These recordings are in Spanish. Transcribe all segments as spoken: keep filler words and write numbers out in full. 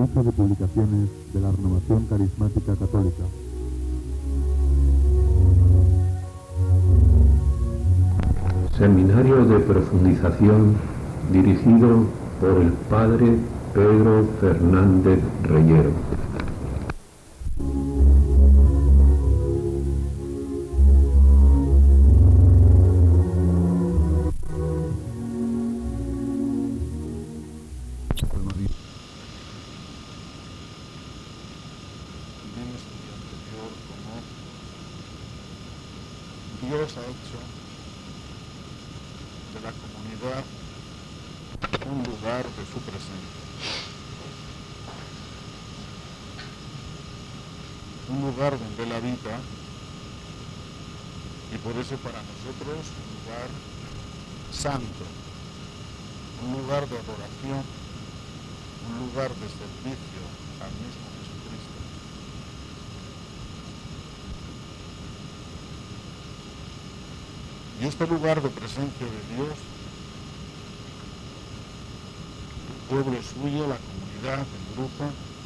Consejo de Publicaciones de la Renovación Carismática Católica. Seminario de profundización dirigido por el Padre Pedro Fernández Reyero. Dios ha hecho de la comunidad un lugar de su presencia, un lugar donde Él habita, y por eso para nosotros un lugar santo, un lugar de adoración, un lugar de servicio al mismo Jesucristo. Y este lugar de presencia de Dios, el pueblo suyo, la comunidad, el grupo,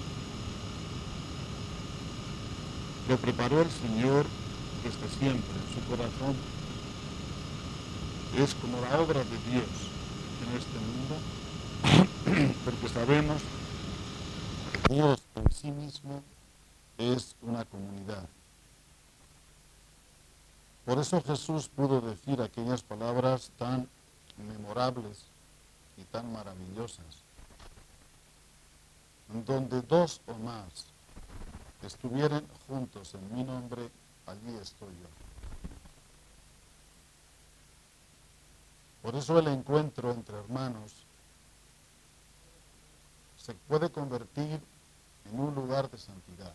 lo preparó el Señor desde siempre en su corazón. Es como la obra de Dios en este mundo, porque sabemos que Dios en sí mismo es una comunidad. Por eso Jesús pudo decir aquellas palabras tan memorables y tan maravillosas. Donde dos o más estuvieran juntos en mi nombre, allí estoy yo. Por eso el encuentro entre hermanos se puede convertir en un lugar de santidad.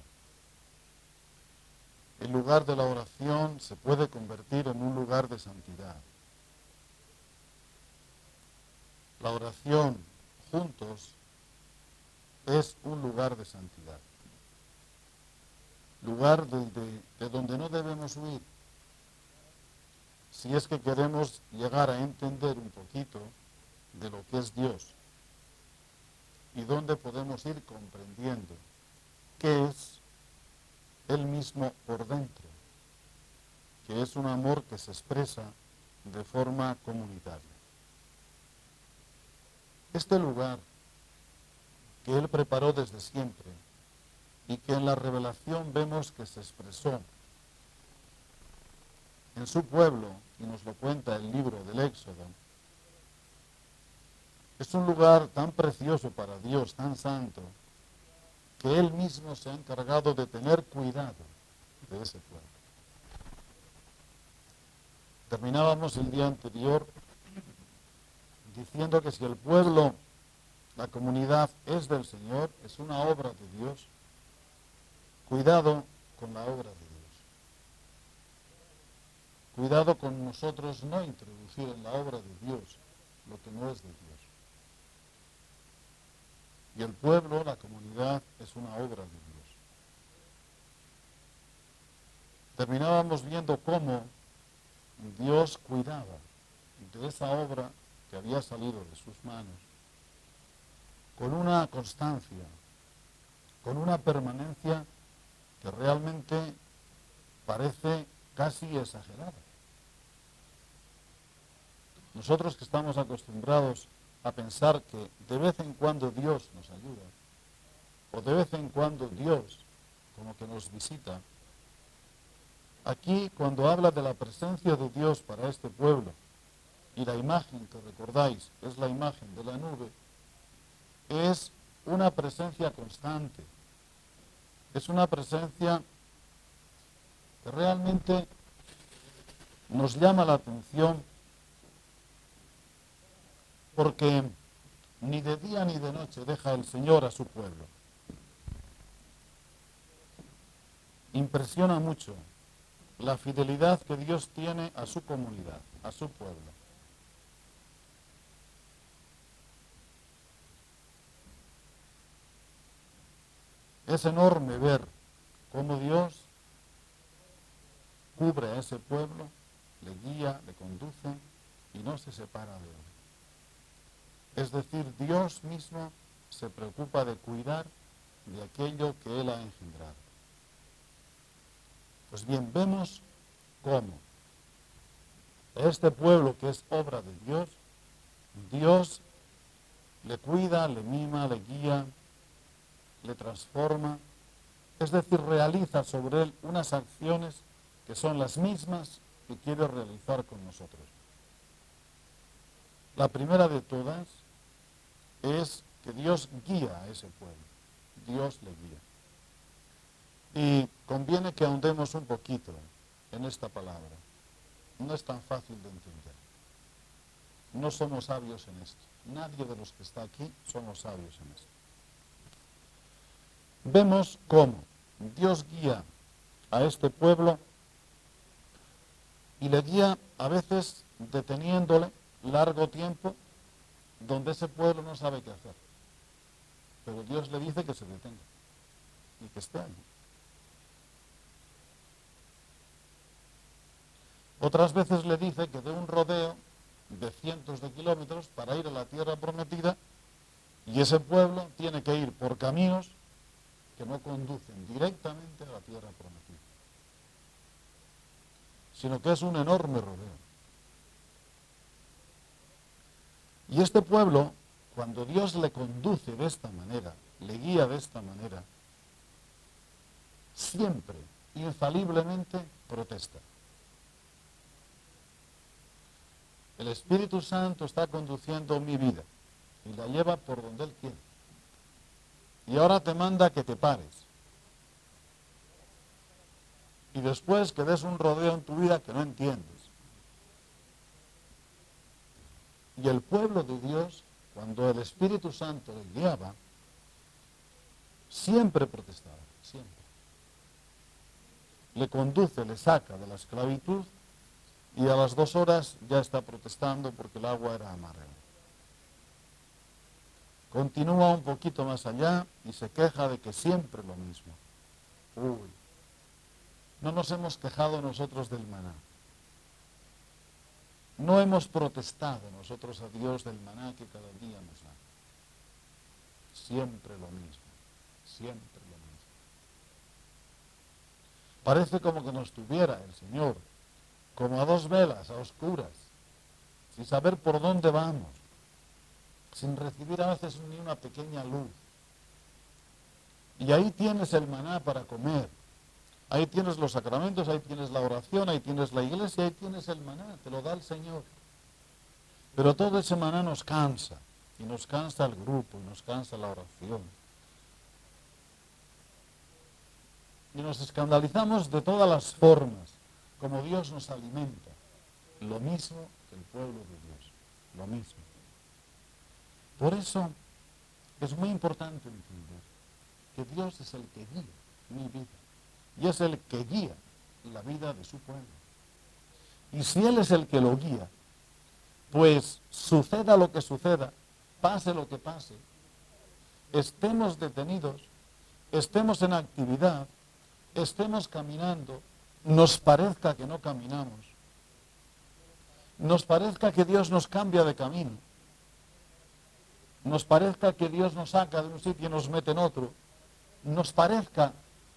El lugar de la oración se puede convertir en un lugar de santidad. La oración juntos es un lugar de santidad. Lugar de, de, de donde no debemos huir. Si es que queremos llegar a entender un poquito de lo que es Dios y dónde podemos ir comprendiendo qué es Él mismo por dentro, que es un amor que se expresa de forma comunitaria. Este lugar que Él preparó desde siempre y que en la revelación vemos que se expresó en su pueblo, y nos lo cuenta el libro del Éxodo, es un lugar tan precioso para Dios, tan santo, que Él mismo se ha encargado de tener cuidado de ese pueblo. Terminábamos el día anterior diciendo que si el pueblo, la comunidad es del Señor, es una obra de Dios, cuidado con la obra de Dios. Cuidado con nosotros no introducir en la obra de Dios lo que no es de Dios. Y el pueblo, la comunidad, es una obra de Dios. Terminábamos viendo cómo Dios cuidaba de esa obra que había salido de sus manos, con una constancia, con una permanencia que realmente parece casi exagerada. Nosotros que estamos acostumbrados a pensar que de vez en cuando Dios nos ayuda, o de vez en cuando Dios como que nos visita, aquí cuando habla de la presencia de Dios para este pueblo, y la imagen que recordáis es la imagen de la nube, es una presencia constante, es una presencia que realmente nos llama la atención, porque ni de día ni de noche deja el Señor a su pueblo. Impresiona mucho la fidelidad que Dios tiene a su comunidad, a su pueblo. Es enorme ver cómo Dios cubre a ese pueblo, le guía, le conduce y no se separa de él. Es decir, Dios mismo se preocupa de cuidar de aquello que Él ha engendrado. Pues bien, vemos cómo este pueblo que es obra de Dios, Dios le cuida, le mima, le guía, le transforma, es decir, realiza sobre él unas acciones que son las mismas que quiere realizar con nosotros. La primera de todas es que Dios guía a ese pueblo, Dios le guía. Y conviene que ahondemos un poquito en esta palabra. No es tan fácil de entender. No somos sabios en esto. Nadie de los que está aquí somos sabios en esto. Vemos cómo Dios guía a este pueblo y le guía a veces deteniéndole largo tiempo donde ese pueblo no sabe qué hacer. Pero Dios le dice que se detenga y que esté allí. Otras veces le dice que dé un rodeo de cientos de kilómetros para ir a la tierra prometida y ese pueblo tiene que ir por caminos que no conducen directamente a la tierra prometida, sino que es un enorme rodeo. Y este pueblo, cuando Dios le conduce de esta manera, le guía de esta manera, siempre, infaliblemente, protesta. El Espíritu Santo está conduciendo mi vida y la lleva por donde Él quiere. Y ahora te manda que te pares. Y después que des un rodeo en tu vida que no entiendes. Y el pueblo de Dios, cuando el Espíritu Santo le guiaba, siempre protestaba, siempre. Le conduce, le saca de la esclavitud y a las dos horas ya está protestando porque el agua era amarga. Continúa un poquito más allá y se queja de que siempre lo mismo. Uy, no nos hemos quejado nosotros del maná. No hemos protestado nosotros a Dios del maná que cada día nos da. Siempre lo mismo, siempre lo mismo. Parece como que nos tuviera el Señor como a dos velas, a oscuras, sin saber por dónde vamos, sin recibir a veces ni una pequeña luz. Y ahí tienes el maná para comer, ahí tienes los sacramentos, ahí tienes la oración, ahí tienes la iglesia, ahí tienes el maná, te lo da el Señor. Pero todo ese maná nos cansa, y nos cansa el grupo, y nos cansa la oración. Y nos escandalizamos de todas las formas, como Dios nos alimenta, lo mismo que el pueblo de Dios, lo mismo. Por eso es muy importante entender que Dios es el que guía mi vida y es el que guía la vida de su pueblo. Y si Él es el que lo guía, pues suceda lo que suceda, pase lo que pase, estemos detenidos, estemos en actividad, estemos caminando, nos parezca que no caminamos, nos parezca que Dios nos cambia de camino, nos parezca que Dios nos saca de un sitio y nos mete en otro, nos parezca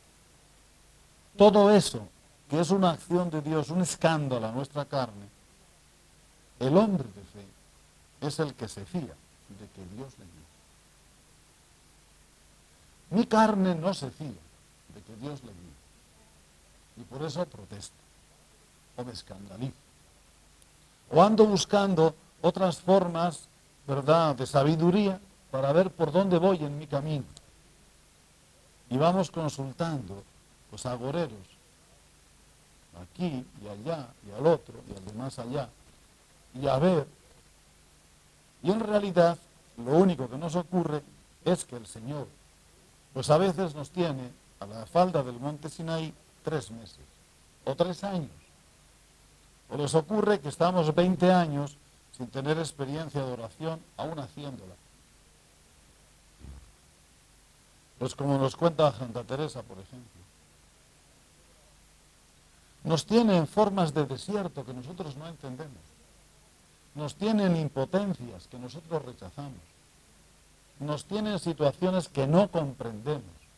todo eso, que es una acción de Dios, un escándalo a nuestra carne, el hombre de fe es el que se fía de que Dios le guía. Mi carne no se fía de que Dios le guía. Y por eso protesto, o me escandalizo. O ando buscando otras formas, ¿verdad?, de sabiduría para ver por dónde voy en mi camino. Y vamos consultando los agoreros, aquí y allá, y al otro, y al de más allá, y a ver. Y en realidad, lo único que nos ocurre es que el Señor, pues a veces nos tiene a la falda del monte Sinaí tres meses, o tres años. O les ocurre que estamos veinte años sin tener experiencia de oración, aún haciéndola. Pues como nos cuenta Santa Teresa, por ejemplo. Nos tiene en formas de desierto que nosotros no entendemos. Nos tiene en impotencias que nosotros rechazamos. Nos tiene en situaciones que no comprendemos.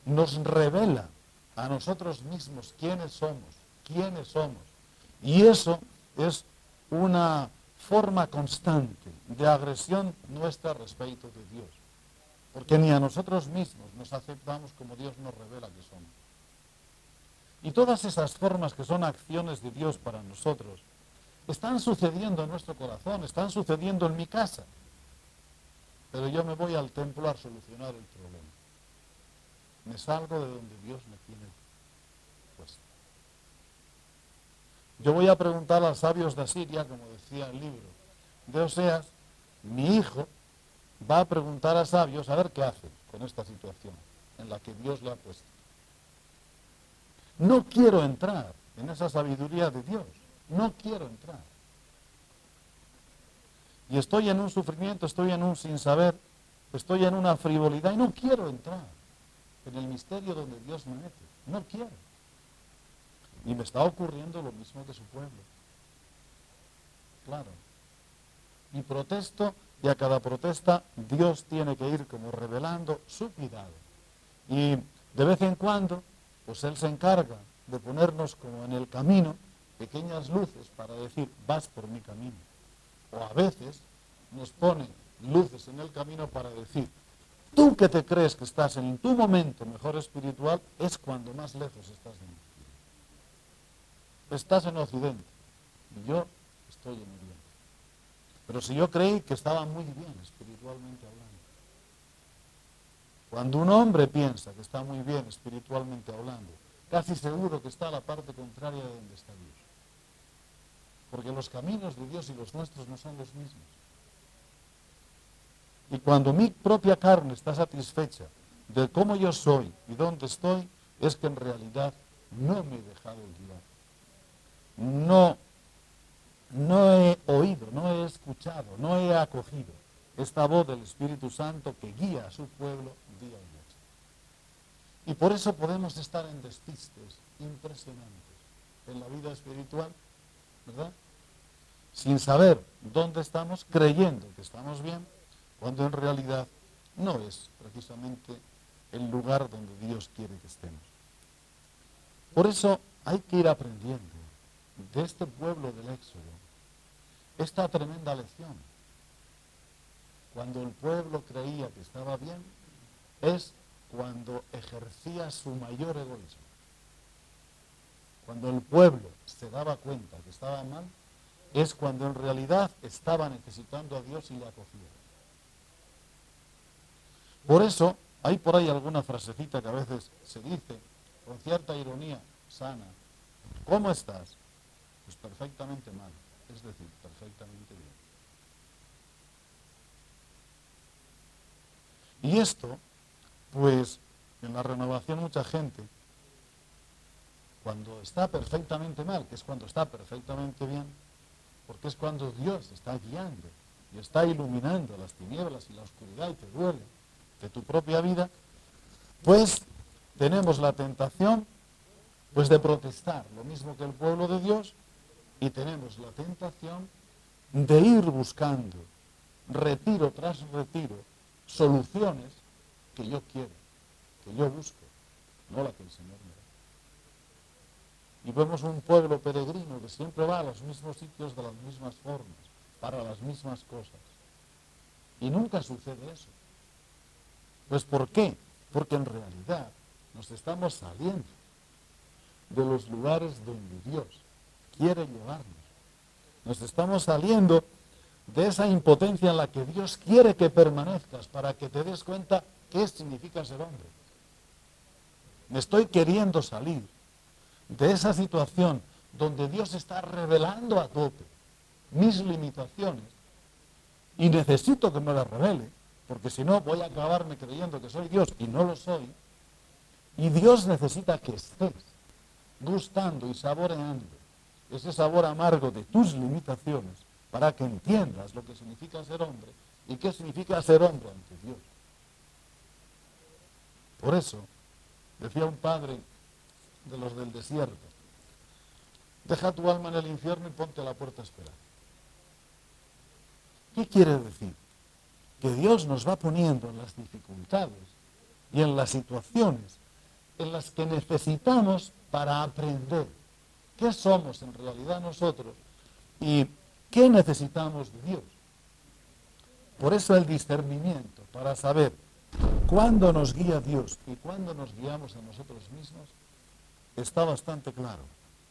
nos revela a nosotros mismos quiénes somos, quiénes somos. Y eso es una forma constante de agresión nuestra respecto de Dios. Porque ni a nosotros mismos nos aceptamos como Dios nos revela que somos. Y todas esas formas que son acciones de Dios para nosotros, están sucediendo en nuestro corazón, están sucediendo en mi casa. Pero yo me voy al templo a solucionar el problema. Me salgo de donde Dios me tiene puesto. Yo voy a preguntar a los sabios de Asiria, como decía el libro de Oseas, mi hijo va a preguntar a sabios a ver qué hace con esta situación en la que Dios le ha puesto. No quiero entrar en esa sabiduría de Dios. No quiero entrar. Y estoy en un sufrimiento, estoy en un sin saber, estoy en una frivolidad y no quiero entrar en el misterio donde Dios me mete. No quiero. Y me está ocurriendo lo mismo que su pueblo. Claro. Y protesto, y a cada protesta Dios tiene que ir como revelando su cuidado. Y de vez en cuando, pues Él se encarga de ponernos como en el camino pequeñas luces para decir, vas por mi camino. O a veces nos pone luces en el camino para decir, tú que te crees que estás en tu momento mejor espiritual, es cuando más lejos estás de mí. Estás en Occidente y yo estoy en Oriente. Pero si yo creí que estaba muy bien espiritualmente hablando. Cuando un hombre piensa que está muy bien espiritualmente hablando, casi seguro que está a la parte contraria de donde está Dios. Porque los caminos de Dios y los nuestros no son los mismos. Y cuando mi propia carne está satisfecha de cómo yo soy y dónde estoy, es que en realidad no me he dejado guiar. No, no he oído, no he escuchado, no he acogido esta voz del Espíritu Santo que guía a su pueblo día y noche. Y por eso podemos estar en despistes impresionantes en la vida espiritual, ¿verdad? Sin saber dónde estamos, creyendo que estamos bien, cuando en realidad no es precisamente el lugar donde Dios quiere que estemos. Por eso hay que ir aprendiendo de este pueblo del Éxodo esta tremenda lección. Cuando el pueblo creía que estaba bien, es cuando ejercía su mayor egoísmo. Cuando el pueblo se daba cuenta que estaba mal, es cuando en realidad estaba necesitando a Dios y le acogía. Por eso, hay por ahí alguna frasecita que a veces se dice, con cierta ironía sana, ¿cómo estás? Pues perfectamente mal, es decir, perfectamente bien. Y esto, pues, en la renovación mucha gente, cuando está perfectamente mal, que es cuando está perfectamente bien, porque es cuando Dios está guiando y está iluminando las tinieblas y la oscuridad y te duele de tu propia vida, pues tenemos la tentación pues de protestar, lo mismo que el pueblo de Dios, y tenemos la tentación de ir buscando, retiro tras retiro, soluciones que yo quiero, que yo busco, no la que el Señor me da. Y vemos un pueblo peregrino que siempre va a los mismos sitios de las mismas formas, para las mismas cosas. Y nunca sucede eso. Pues ¿por qué? Porque en realidad nos estamos saliendo de los lugares donde Dios quiere llevarnos. Nos estamos saliendo de esa impotencia en la que Dios quiere que permanezcas para que te des cuenta qué significa ser hombre. Me estoy queriendo salir de esa situación donde Dios está revelando a tope mis limitaciones y necesito que me las revele, porque si no voy a acabarme creyendo que soy Dios y no lo soy, y Dios necesita que estés gustando y saboreando ese sabor amargo de tus limitaciones para que entiendas lo que significa ser hombre y qué significa ser hombre ante Dios. Por eso, decía un padre de los del desierto, deja tu alma en el infierno y ponte a la puerta a esperar. ¿Qué quiere decir? Que Dios nos va poniendo en las dificultades y en las situaciones en las que necesitamos para aprender qué somos en realidad nosotros y qué necesitamos de Dios. Por eso el discernimiento, para saber cuándo nos guía Dios y cuándo nos guiamos a nosotros mismos, está bastante claro.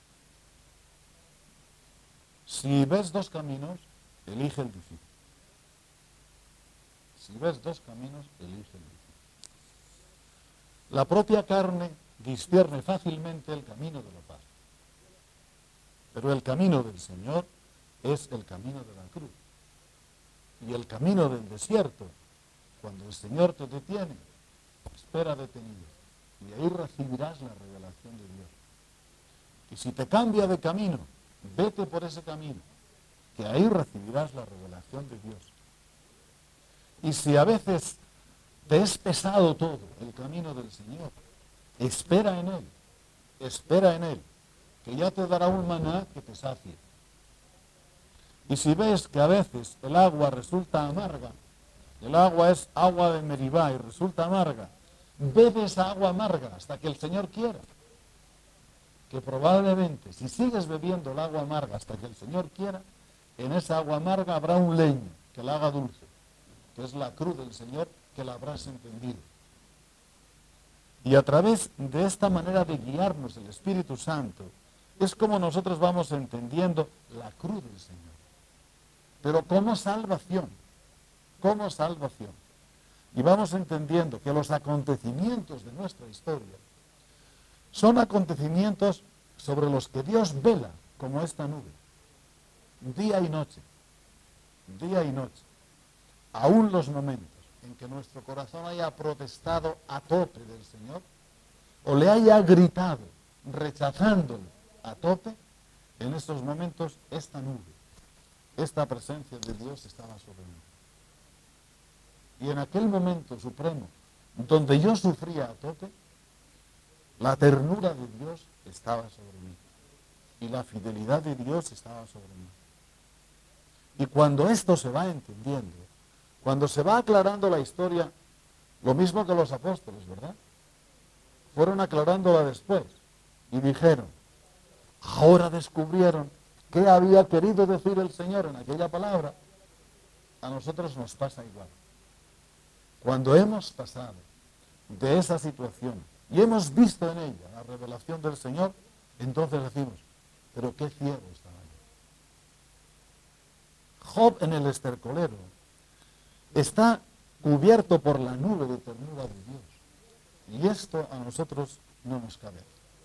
Si ves dos caminos, elige el difícil. Si ves dos caminos, elige el difícil. La propia carne discierne fácilmente el camino de la paz. Pero el camino del Señor es el camino de la cruz. Y el camino del desierto, cuando el Señor te detiene, espera detenido. Y ahí recibirás la revelación de Dios. Y si te cambia de camino, vete por ese camino, que ahí recibirás la revelación de Dios. Y si a veces te es pesado todo el camino del Señor, espera en Él, espera en Él, que ya te dará un maná que te sacie. Y si ves que a veces el agua resulta amarga, el agua es agua de Meribá y resulta amarga, bebe esa agua amarga hasta que el Señor quiera. Que probablemente, si sigues bebiendo el agua amarga hasta que el Señor quiera, en esa agua amarga habrá un leño que la haga dulce, que es la cruz del Señor, que la habrás entendido. Y a través de esta manera de guiarnos el Espíritu Santo, es como nosotros vamos entendiendo la cruz del Señor. Pero como salvación, como salvación. Y vamos entendiendo que los acontecimientos de nuestra historia son acontecimientos sobre los que Dios vela, como esta nube, día y noche, día y noche. Aún los momentos en que nuestro corazón haya protestado a tope del Señor, o le haya gritado, rechazándolo a tope, en estos momentos esta nube, esta presencia de Dios estaba sobre mí. Y en aquel momento supremo, donde yo sufría a tope, la ternura de Dios estaba sobre mí. Y la fidelidad de Dios estaba sobre mí. Y cuando esto se va entendiendo, cuando se va aclarando la historia, lo mismo que los apóstoles, ¿verdad? Fueron aclarándola después y dijeron, ahora descubrieron qué había querido decir el Señor en aquella palabra. A nosotros nos pasa igual. Cuando hemos pasado de esa situación y hemos visto en ella la revelación del Señor, entonces decimos, pero qué ciego estaba yo. Job en el estercolero está cubierto por la nube de ternura de Dios. Y esto a nosotros no nos cabe.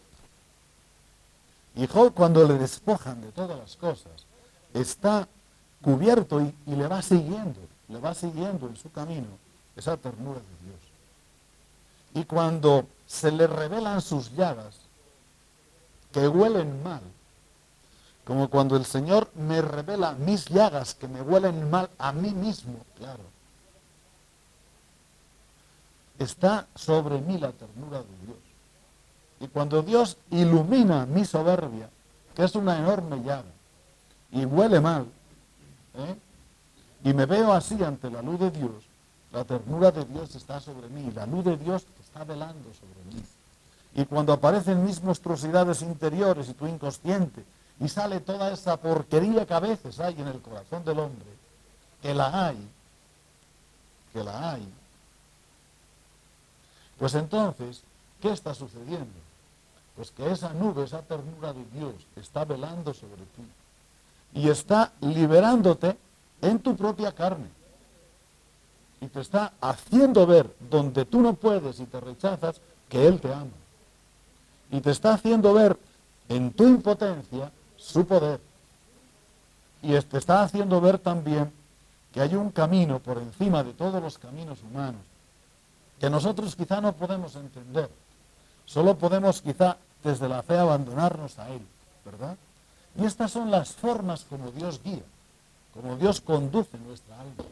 Y Job, cuando le despojan de todas las cosas, está cubierto y, y le va siguiendo, le va siguiendo en su camino esa ternura de Dios. Y cuando se le revelan sus llagas, que huelen mal, como cuando el Señor me revela mis llagas que me huelen mal a mí mismo, claro. Está sobre mí la ternura de Dios. Y cuando Dios ilumina mi soberbia, que es una enorme llaga, y huele mal, ¿eh? y me veo así ante la luz de Dios, la ternura de Dios está sobre mí, la luz de Dios está velando sobre mí. Y cuando aparecen mis monstruosidades interiores y tu inconsciente, y sale toda esa porquería que a veces hay en el corazón del hombre, que la hay, que la hay, pues entonces, ¿qué está sucediendo? Pues que esa nube, esa ternura de Dios está velando sobre ti y está liberándote en tu propia carne y te está haciendo ver donde tú no puedes y te rechazas que Él te ama y te está haciendo ver en tu impotencia su poder y te está haciendo ver también que hay un camino por encima de todos los caminos humanos que nosotros quizá no podemos entender. Solo podemos quizá desde la fe abandonarnos a Él, ¿verdad? Y estas son las formas como Dios guía, como Dios conduce nuestra alma.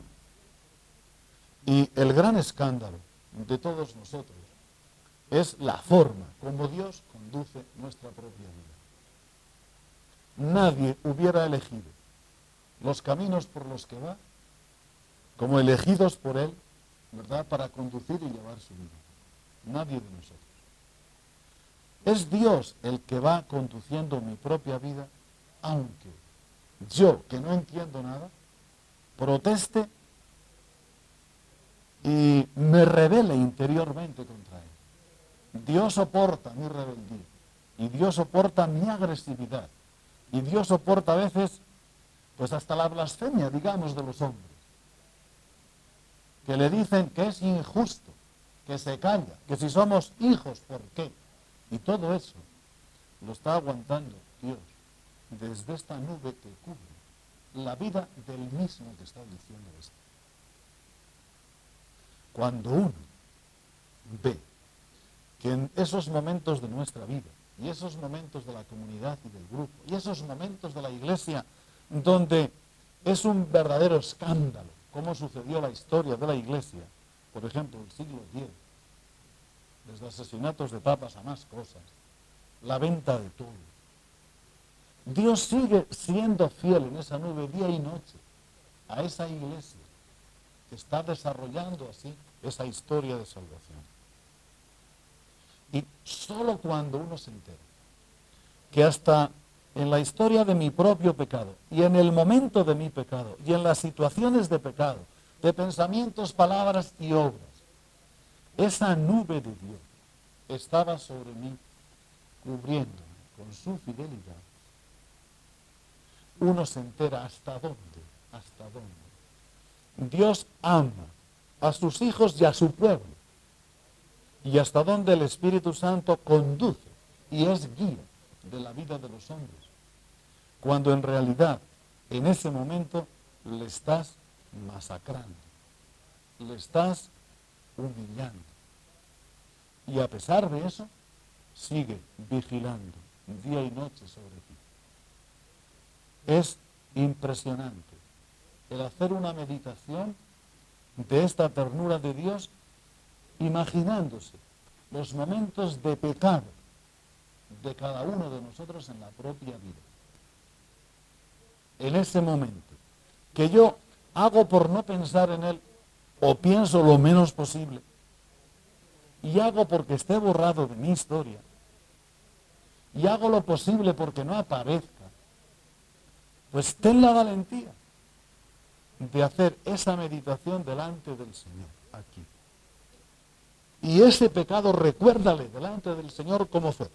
Y el gran escándalo de todos nosotros es la forma como Dios conduce nuestra propia vida. Nadie hubiera elegido los caminos por los que va como elegidos por Él, ¿verdad?, para conducir y llevar su vida. Nadie de nosotros. Es Dios el que va conduciendo mi propia vida, aunque yo, que no entiendo nada, proteste y me rebele interiormente contra él. Dios soporta mi rebeldía y Dios soporta mi agresividad y Dios soporta a veces pues hasta la blasfemia, digamos, de los hombres, que le dicen que es injusto, que se calla, que si somos hijos, ¿por qué? Y todo eso lo está aguantando Dios desde esta nube que cubre la vida del mismo que está diciendo esto. Cuando uno ve que en esos momentos de nuestra vida, y esos momentos de la comunidad y del grupo, y esos momentos de la iglesia, donde es un verdadero escándalo, como sucedió la historia de la iglesia, por ejemplo, el siglo diez, desde asesinatos de papas a más cosas, la venta de todo. Dios sigue siendo fiel en esa nube día y noche a esa iglesia que está desarrollando así esa historia de salvación. Y solo cuando uno se entera que hasta en la historia de mi propio pecado y en el momento de mi pecado y en las situaciones de pecado, de pensamientos, palabras y obras, esa nube de Dios estaba sobre mí, cubriéndome con su fidelidad, uno se entera hasta dónde, hasta dónde Dios ama a sus hijos y a su pueblo, y hasta dónde el Espíritu Santo conduce y es guía de la vida de los hombres, cuando en realidad en ese momento le estás masacrando, le estás humillando, y a pesar de eso sigue vigilando día y noche sobre ti. Es impresionante el hacer una meditación de esta ternura de Dios, imaginándose los momentos de pecado de cada uno de nosotros en la propia vida. En ese momento, que yo hago por no pensar en él, o pienso lo menos posible, y hago porque esté borrado de mi historia, y hago lo posible porque no aparezca, pues ten la valentía de hacer esa meditación delante del Señor, aquí. Y ese pecado recuérdale delante del Señor cómo fue.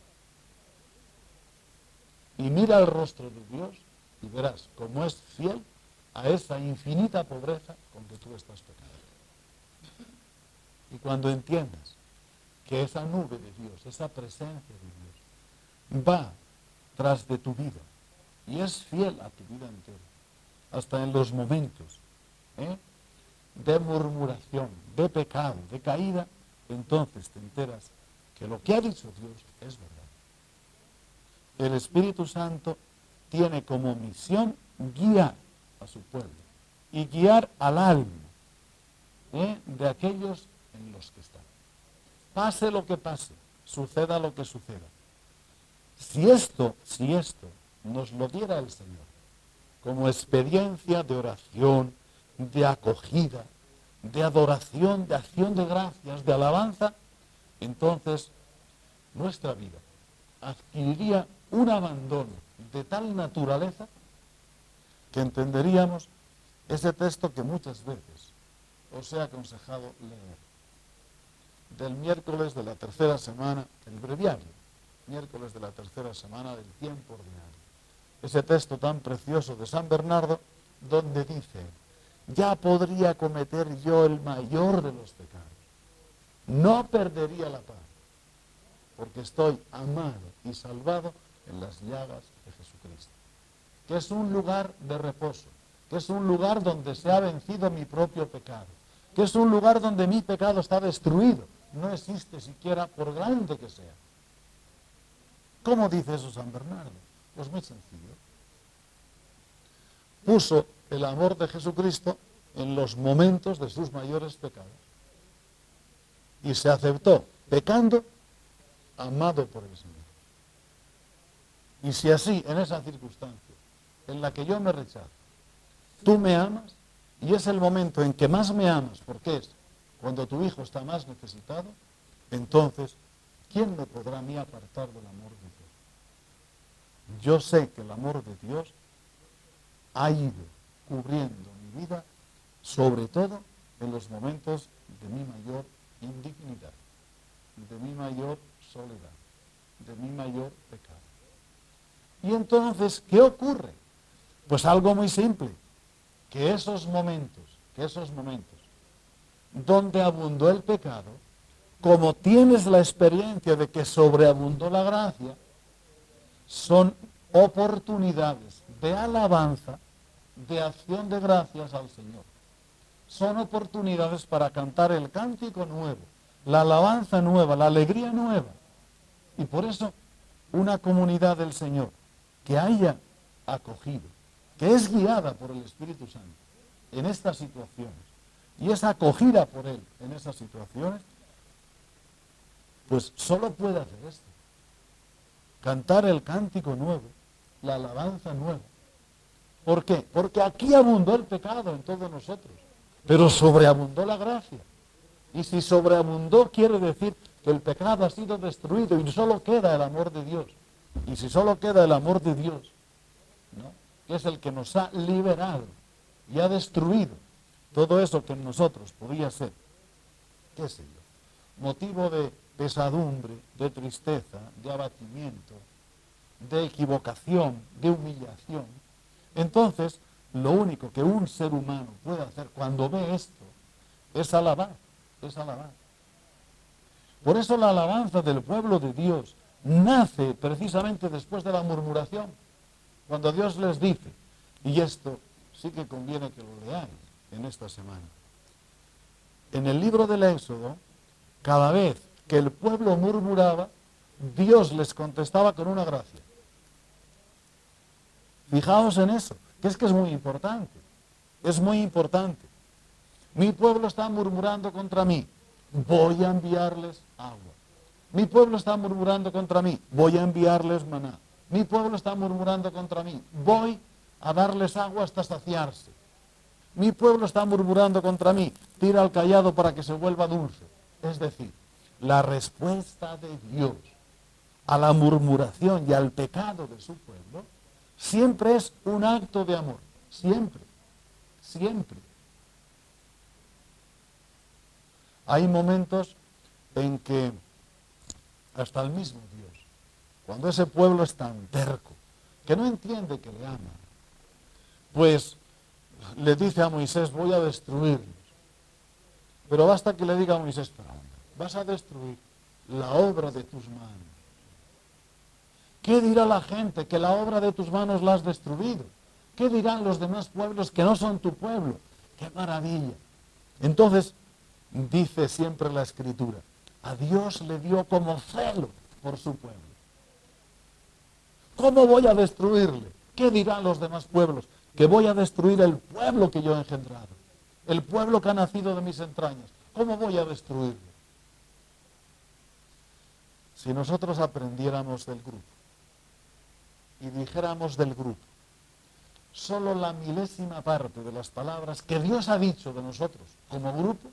Y mira el rostro de Dios y verás cómo es fiel a esa infinita pobreza con que tú estás pecando. Y cuando entiendas que esa nube de Dios, esa presencia de Dios, va tras de tu vida y es fiel a tu vida entera, hasta en los momentos ¿eh? de murmuración, de pecado, de caída, entonces te enteras que lo que ha dicho Dios es verdad. El Espíritu Santo tiene como misión guiar a su pueblo y guiar al alma ¿eh? de aquellos en los que están. Pase lo que pase, suceda lo que suceda. Si esto, si esto nos lo diera el Señor como experiencia de oración, de acogida, de adoración, de acción de gracias, de alabanza, entonces nuestra vida adquiriría un abandono de tal naturaleza que entenderíamos ese texto que muchas veces os he aconsejado leer, del miércoles de la tercera semana, el breviario, miércoles de la tercera semana del tiempo ordinario. Ese texto tan precioso de San Bernardo, donde dice, ya podría cometer yo el mayor de los pecados, no perdería la paz, porque estoy amado y salvado en las llagas de Jesucristo, que es un lugar de reposo, que es un lugar donde se ha vencido mi propio pecado, que es un lugar donde mi pecado está destruido, no existe siquiera por grande que sea. ¿Cómo dice eso San Bernardo? Pues muy sencillo. Puso el amor de Jesucristo en los momentos de sus mayores pecados. Y se aceptó, pecando, amado por el Señor. Y si así, en esa circunstancia, en la que yo me rechazo, tú me amas, y es el momento en que más me amas, porque es cuando tu hijo está más necesitado, entonces ¿quién me podrá a mí apartar del amor de Dios? Yo sé que el amor de Dios ha ido cubriendo mi vida, sobre todo en los momentos de mi mayor indignidad, de mi mayor soledad, de mi mayor pecado. Y entonces, ¿qué ocurre? Pues algo muy simple, que esos momentos, que esos momentos donde abundó el pecado, como tienes la experiencia de que sobreabundó la gracia, son oportunidades de alabanza, de acción de gracias al Señor. Son oportunidades para cantar el cántico nuevo, la alabanza nueva, la alegría nueva. Y por eso, una comunidad del Señor que haya acogido, que es guiada por el Espíritu Santo en estas situaciones, y es acogida por Él en esas situaciones, pues solo puede hacer esto. Cantar el cántico nuevo, la alabanza nueva. ¿Por qué? Porque aquí abundó el pecado en todos nosotros, pero sobreabundó la gracia. Y si sobreabundó, quiere decir que el pecado ha sido destruido y solo queda el amor de Dios. Y si solo queda el amor de Dios, ¿no?, que es el que nos ha liberado y ha destruido todo eso que en nosotros podía ser, qué sé yo, motivo de pesadumbre, de tristeza, de abatimiento, de equivocación, de humillación. Entonces, lo único que un ser humano puede hacer cuando ve esto es alabar, es alabar. Por eso la alabanza del pueblo de Dios nace precisamente después de la murmuración, cuando Dios les dice, y esto sí que conviene que lo leáis en esta semana. En el libro del Éxodo, cada vez que el pueblo murmuraba, Dios les contestaba con una gracia. Fijaos en eso, que es que es muy importante, es muy importante. Mi pueblo está murmurando contra mí, voy a enviarles agua. Mi pueblo está murmurando contra mí, voy a enviarles maná. Mi pueblo está murmurando contra mí, voy a darles agua hasta saciarse. Mi pueblo está murmurando contra mí, tira el cayado para que se vuelva dulce. Es decir, la respuesta de Dios a la murmuración y al pecado de su pueblo siempre es un acto de amor, siempre, siempre. Hay momentos en que hasta el mismo Dios, cuando ese pueblo es tan terco, que no entiende que le ama, pues le dice a Moisés, voy a destruirlos. Pero basta que le diga a Moisés, pero vas a destruir la obra de tus manos. ¿Qué dirá la gente? Que la obra de tus manos la has destruido. ¿Qué dirán los demás pueblos que no son tu pueblo? ¡Qué maravilla! Entonces, dice siempre la Escritura, a Dios le dio como celo por su pueblo. ¿Cómo voy a destruirle? ¿Qué dirán los demás pueblos? Que voy a destruir el pueblo que yo he engendrado, el pueblo que ha nacido de mis entrañas. ¿Cómo voy a destruirlo? Si nosotros aprendiéramos del grupo y dijéramos del grupo solo la milésima parte de las palabras que Dios ha dicho de nosotros como grupo,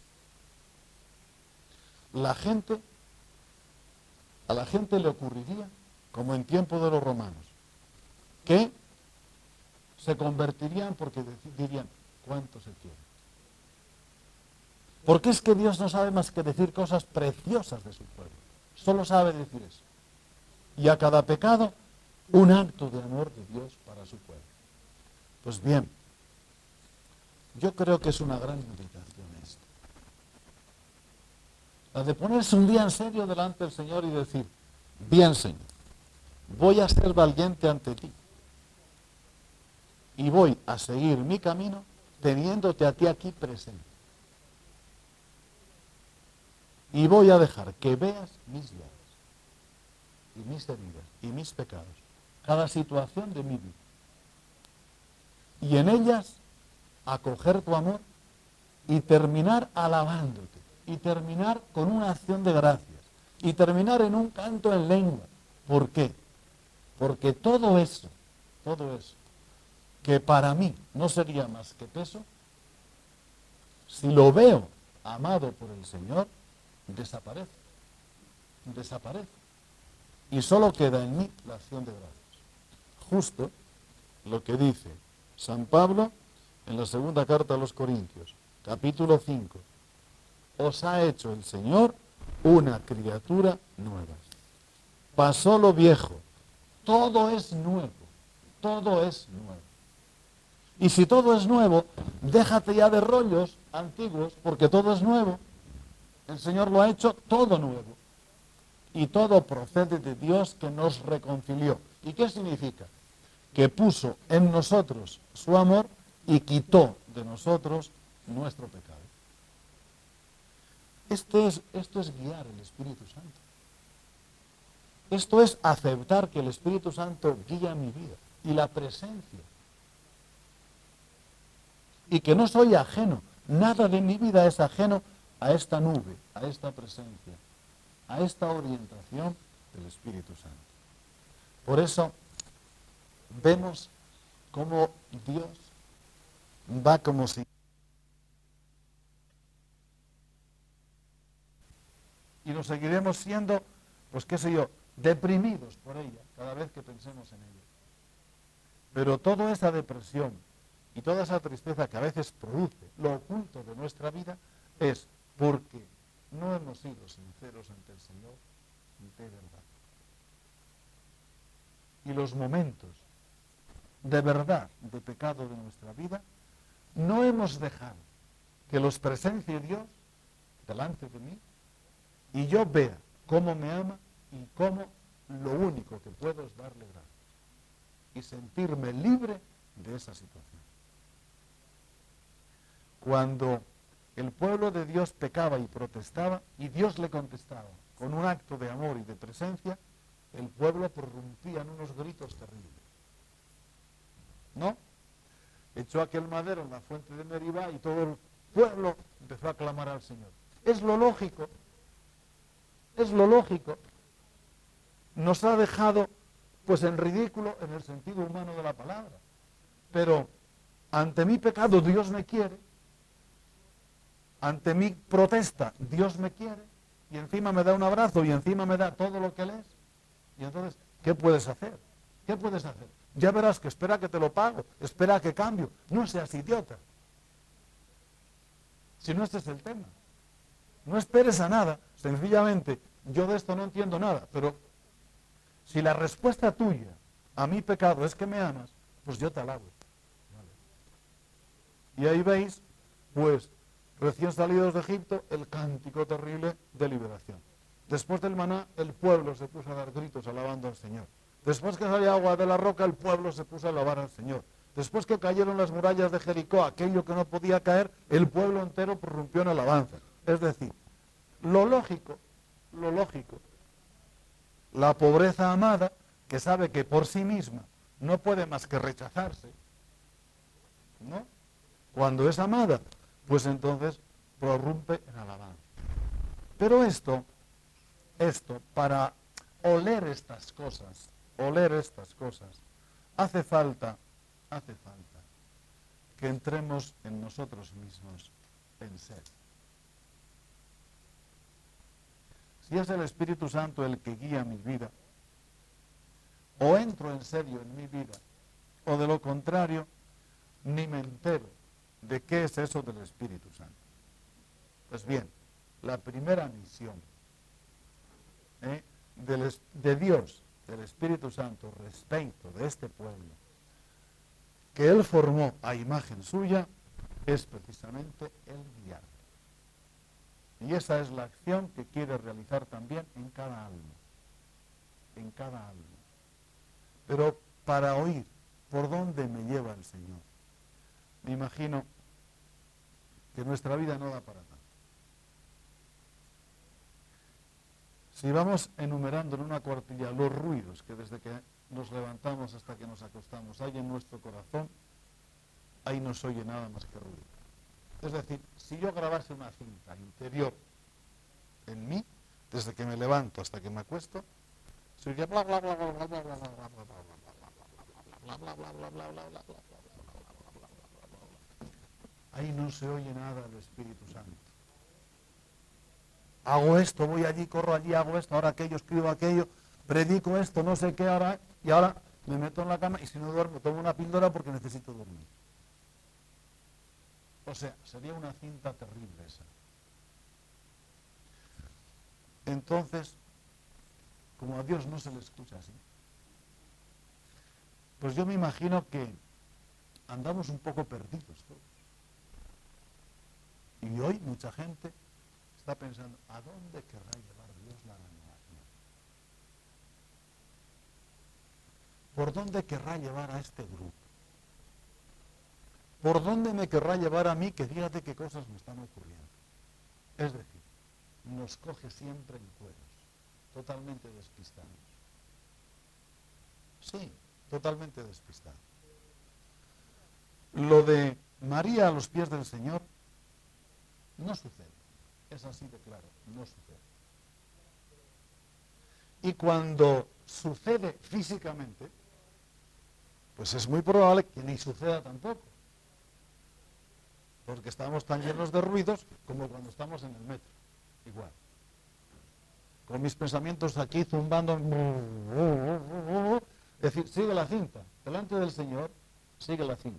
la gente, a la gente le ocurriría, como en tiempo de los romanos, que se convertirían porque dirían, ¿cuánto se quiere? Porque es que Dios no sabe más que decir cosas preciosas de su pueblo. Solo sabe decir eso. Y a cada pecado, un acto de amor de Dios para su pueblo. Pues bien, yo creo que es una gran meditación esto. La de ponerse un día en serio delante del Señor y decir, bien Señor, voy a ser valiente ante ti. Y voy a seguir mi camino teniéndote a ti aquí presente. Y voy a dejar que veas mis llagas, y mis heridas, y mis pecados, cada situación de mi vida. Y en ellas acoger tu amor y terminar alabándote, y terminar con una acción de gracias, y terminar en un canto en lengua. ¿Por qué? Porque todo eso, todo eso, que para mí no sería más que peso, si lo veo amado por el Señor, desaparece. desaparece. Y solo queda en mí la acción de gracias. Justo lo que dice San Pablo en la segunda carta a los Corintios, capítulo cinco. Os ha hecho el Señor una criatura nueva. Pasó lo viejo, todo es nuevo, todo es nuevo. Y si todo es nuevo, déjate ya de rollos antiguos, porque todo es nuevo. El Señor lo ha hecho todo nuevo. Y todo procede de Dios que nos reconcilió. ¿Y qué significa? Que puso en nosotros su amor y quitó de nosotros nuestro pecado. Esto es, esto es guiar el Espíritu Santo. Esto es aceptar que el Espíritu Santo guía mi vida y la presencia. Y que no soy ajeno, nada de mi vida es ajeno a esta nube, a esta presencia, a esta orientación del Espíritu Santo. Por eso vemos cómo Dios va como si... Y lo seguiremos siendo, pues qué sé yo, deprimidos por ella cada vez que pensemos en ella. Pero toda esa depresión y toda esa tristeza que a veces produce lo oculto de nuestra vida es porque no hemos sido sinceros ante el Señor de verdad. Y los momentos de verdad de pecado de nuestra vida, no hemos dejado que los presencie Dios delante de mí y yo vea cómo me ama y cómo lo único que puedo es darle gracias y sentirme libre de esa situación. Cuando el pueblo de Dios pecaba y protestaba y Dios le contestaba con un acto de amor y de presencia, el pueblo prorrumpía en unos gritos terribles. ¿No? Echó aquel madero en la fuente de Meribá y todo el pueblo empezó a clamar al Señor. Es lo lógico, es lo lógico. Nos ha dejado pues en ridículo en el sentido humano de la palabra. Pero ante mi pecado Dios me quiere, ante mi protesta Dios me quiere, y encima me da un abrazo y encima me da todo lo que Él es. Y entonces, ¿qué puedes hacer? ¿Qué puedes hacer? Ya verás que espera que te lo pago, espera que cambio. No seas idiota. Si no, este es el tema. No esperes a nada, sencillamente, yo de esto no entiendo nada, pero si la respuesta tuya a mi pecado es que me amas, pues yo te alabo. Y ahí veis, pues, recién salidos de Egipto, el cántico terrible de liberación. Después del maná, el pueblo se puso a dar gritos alabando al Señor. Después que salía agua de la roca, el pueblo se puso a alabar al Señor. Después que cayeron las murallas de Jericó, aquello que no podía caer, el pueblo entero prorrumpió en alabanza. Es decir, lo lógico, lo lógico, la pobreza amada, que sabe que por sí misma no puede más que rechazarse, ¿no? Cuando es amada, pues entonces prorrumpe en alabanza. Pero esto, esto, para oler estas cosas, oler estas cosas, hace falta, hace falta que entremos en nosotros mismos en serio. Si es el Espíritu Santo el que guía mi vida, o entro en serio en mi vida, o de lo contrario, ni me entero de qué es eso del Espíritu Santo. Pues bien, la primera misión ¿eh? del, de Dios, del Espíritu Santo, respecto de este pueblo, que Él formó a imagen suya, es precisamente el guiar. Y esa es la acción que quiere realizar también en cada alma, en cada alma. Pero para oír por dónde me lleva el Señor, me imagino que nuestra vida no da para tanto. Si vamos enumerando en una cuartilla los ruidos que desde que nos levantamos hasta que nos acostamos hay en nuestro corazón, ahí no se oye nada más que ruido. Es decir, si yo grabase una cinta interior en mí, desde que me levanto hasta que me acuesto, se oye bla bla bla bla bla bla bla bla bla bla bla bla bla bla bla bla bla bla bla. Ahí no se oye nada del Espíritu Santo. hago esto, voy allí, corro allí, hago esto, ahora aquello, escribo aquello, predico esto, no sé qué, ahora, y ahora me meto en la cama y si no duermo tomo una píldora porque necesito dormir. O sea, sería una cinta terrible esa. Entonces, como a Dios no se le escucha así, pues yo me imagino que andamos un poco perdidos todos. Y hoy mucha gente está pensando, ¿a dónde querrá llevar Dios la renovación? ¿Por dónde querrá llevar a este grupo? ¿Por dónde me querrá llevar a mí que fíjate qué cosas me están ocurriendo? Es decir, nos coge siempre en cueros, totalmente despistados. Sí, totalmente despistados. Lo de María a los pies del Señor no sucede. Es así de claro, no sucede. Y cuando sucede físicamente, pues es muy probable que ni suceda tampoco. Porque estamos tan llenos de ruidos como cuando estamos en el metro. Igual. Con mis pensamientos aquí zumbando. Es decir, sigue la cinta. Delante del Señor, sigue la cinta.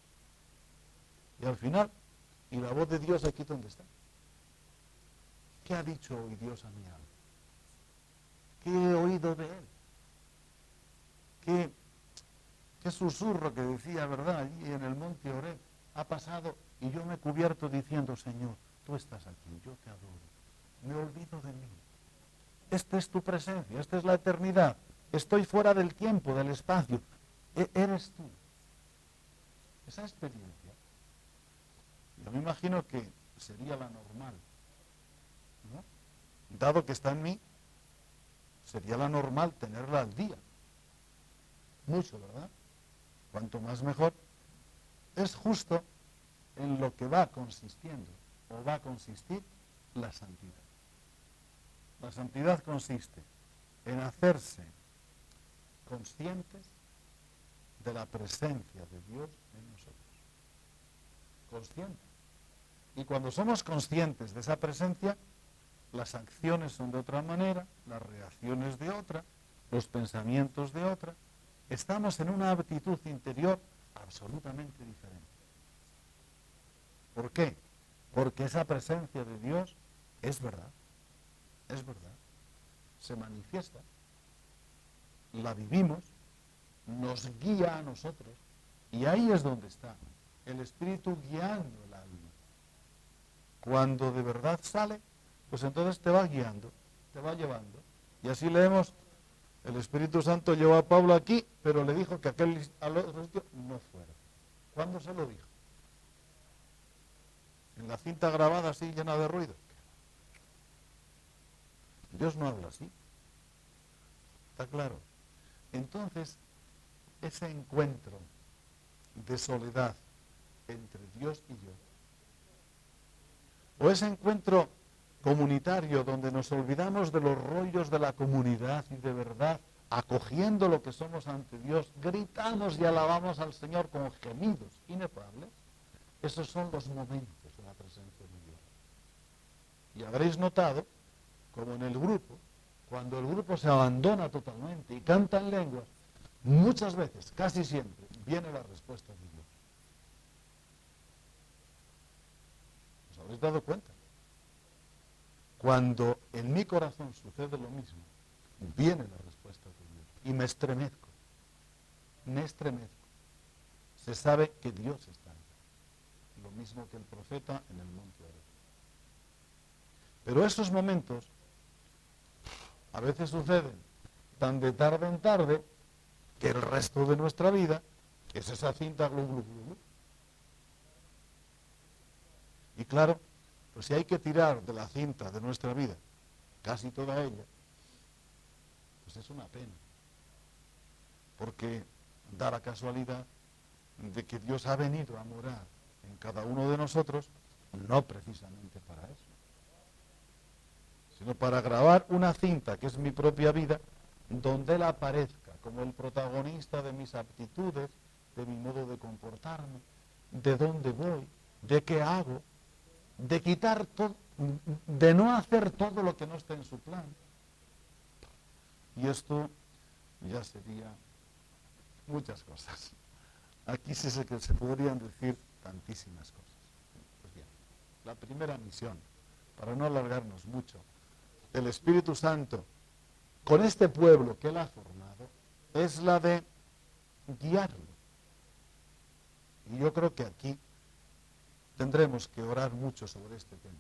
Y al final, ¿y la voz de Dios aquí dónde está? ¿Qué ha dicho hoy Dios a mi alma? ¿Qué he oído de Él? ¿Qué, qué susurro que decía, verdad, allí en el monte Oreb ha pasado y yo me he cubierto diciendo, Señor, tú estás aquí, yo te adoro, me olvido de mí. Esta es tu presencia, esta es la eternidad, estoy fuera del tiempo, del espacio, e- eres tú. Esa experiencia, yo me imagino que sería la normal, ¿no? Dado que está en mí, sería la normal tenerla al día. Mucho, ¿verdad? Cuanto más mejor. Es justo en lo que va consistiendo, o va a consistir, la santidad. La santidad consiste en hacerse conscientes de la presencia de Dios en nosotros. Conscientes. Y cuando somos conscientes de esa presencia, las acciones son de otra manera, las reacciones de otra, los pensamientos de otra. Estamos en una actitud interior absolutamente diferente. ¿Por qué? Porque esa presencia de Dios es verdad, es verdad, se manifiesta, la vivimos, nos guía a nosotros, y ahí es donde está el Espíritu guiando el alma. Cuando de verdad sale, pues entonces te va guiando, te va llevando. Y así leemos, el Espíritu Santo llevó a Pablo aquí, pero le dijo que aquel al otro sitio no fuera. ¿Cuándo se lo dijo? En la cinta grabada así llena de ruido. Dios no habla así. ¿Está claro? Entonces, ese encuentro de soledad entre Dios y yo, o ese encuentro comunitario donde nos olvidamos de los rollos de la comunidad y de verdad, acogiendo lo que somos ante Dios, gritamos y alabamos al Señor con gemidos inefables, esos son los momentos de la presencia de Dios. Y habréis notado, como en el grupo, cuando el grupo se abandona totalmente y canta en lenguas, muchas veces, casi siempre, viene la respuesta de Dios. ¿Os habréis dado cuenta? Cuando en mi corazón sucede lo mismo, viene la respuesta de Dios. Y me estremezco, me estremezco. Se sabe que Dios está ahí. Lo mismo que el profeta en el monte Oreb. Pero esos momentos a veces suceden tan de tarde en tarde que el resto de nuestra vida es esa cinta glu, glu, glu, glu. Y claro, pues si hay que tirar de la cinta de nuestra vida, casi toda ella, pues es una pena. Porque da la casualidad de que Dios ha venido a morar en cada uno de nosotros, no precisamente para eso, sino para grabar una cinta, que es mi propia vida, donde Él aparezca como el protagonista de mis aptitudes, de mi modo de comportarme, de dónde voy, de qué hago, de quitar todo, de no hacer todo lo que no esté en su plan. Y esto ya sería muchas cosas. Aquí sí sé que se podrían decir tantísimas cosas. Pues bien, la primera misión, para no alargarnos mucho, del Espíritu Santo con este pueblo que Él ha formado, es la de guiarlo. Y yo creo que aquí tendremos que orar mucho sobre este tema.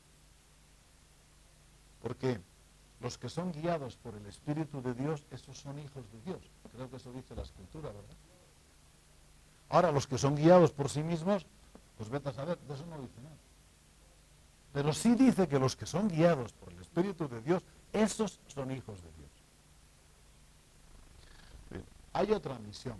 Porque los que son guiados por el Espíritu de Dios, esos son hijos de Dios. Creo que eso dice la Escritura, ¿verdad? Ahora, los que son guiados por sí mismos, pues vete a saber, de eso no dice nada. Pero sí dice que los que son guiados por el Espíritu de Dios, esos son hijos de Dios. Bien, hay otra misión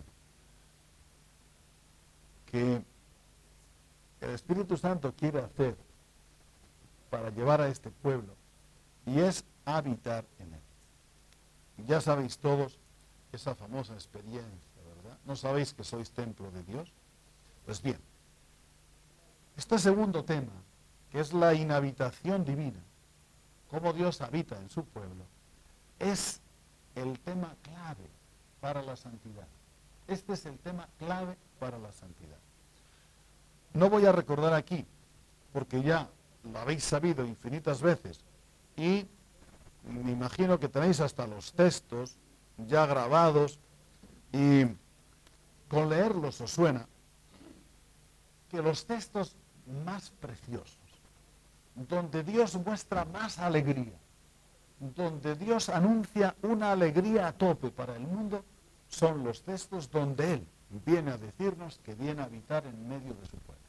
que el Espíritu Santo quiere hacer para llevar a este pueblo, y es habitar en él. Ya sabéis todos esa famosa experiencia, ¿verdad? ¿No sabéis que sois templo de Dios? Pues bien, este segundo tema, que es la inhabitación divina, cómo Dios habita en su pueblo, es el tema clave para la santidad. Este es el tema clave para la santidad. No voy a recordar aquí, porque ya lo habéis sabido infinitas veces, y me imagino que tenéis hasta los textos ya grabados, y con leerlos os suena que los textos más preciosos, donde Dios muestra más alegría, donde Dios anuncia una alegría a tope para el mundo, son los textos donde Él viene a decirnos que viene a habitar en medio de su pueblo.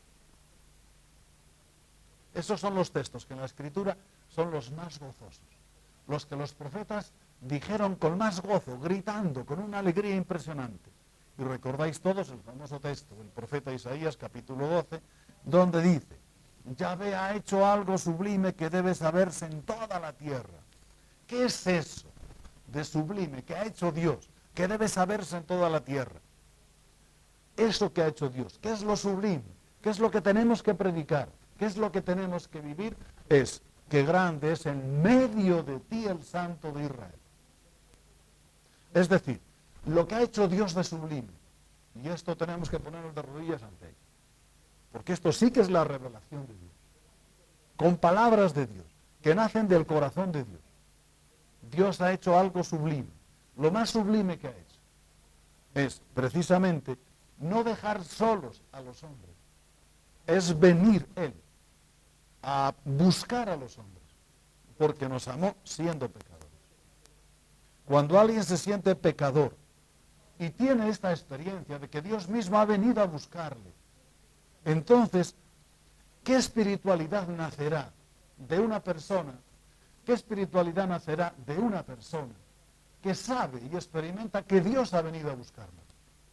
Esos son los textos que en la Escritura son los más gozosos, los que los profetas dijeron con más gozo, gritando, con una alegría impresionante. Y recordáis todos el famoso texto del profeta Isaías, capítulo doce, donde dice: Yahvé ha hecho algo sublime que debe saberse en toda la tierra. ¿Qué es eso de sublime que ha hecho Dios, que debe saberse en toda la tierra? Eso que ha hecho Dios, ¿qué es lo sublime? ¿Qué es lo que tenemos que predicar? ¿Qué es lo que tenemos que vivir? Es que grande es en medio de ti el Santo de Israel. Es decir, lo que ha hecho Dios de sublime, y esto tenemos que ponernos de rodillas ante Él, porque esto sí que es la revelación de Dios, con palabras de Dios, que nacen del corazón de Dios. Dios ha hecho algo sublime. Lo más sublime que ha hecho es precisamente no dejar solos a los hombres, es venir Él a buscar a los hombres, porque nos amó siendo pecadores. Cuando alguien se siente pecador y tiene esta experiencia de que Dios mismo ha venido a buscarle, entonces, ¿qué espiritualidad nacerá de una persona? ¿Qué espiritualidad nacerá de una persona que sabe y experimenta que Dios ha venido a buscarla?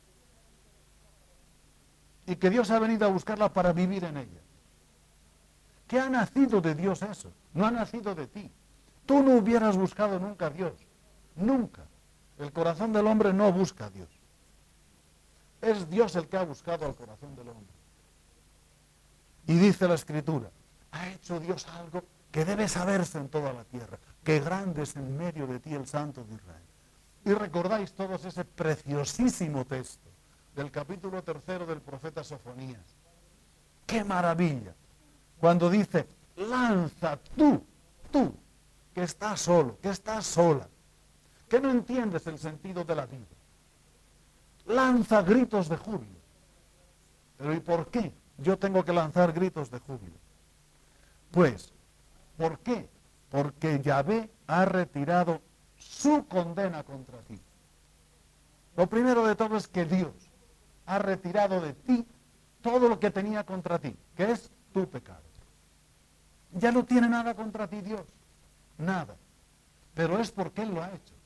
Y que Dios ha venido a buscarla para vivir en ella. ¿Qué ha nacido de Dios eso? No ha nacido de ti. Tú no hubieras buscado nunca a Dios. Nunca. El corazón del hombre no busca a Dios. Es Dios el que ha buscado al corazón del hombre. Y dice la Escritura, ha hecho Dios algo que debe saberse en toda la tierra, que grande es en medio de ti el Santo de Israel. Y recordáis todos ese preciosísimo texto del capítulo tercero del profeta Sofonías. ¡Qué maravilla! Cuando dice, lanza tú, tú, que estás solo, que estás sola, que no entiendes el sentido de la vida. Lanza gritos de júbilo. Pero ¿y por qué yo tengo que lanzar gritos de júbilo? Pues, ¿por qué? Porque Yahvé ha retirado su condena contra ti. Lo primero de todo es que Dios ha retirado de ti todo lo que tenía contra ti, que es tu pecado. Ya no tiene nada contra ti Dios, nada. Pero es porque Él lo ha hecho.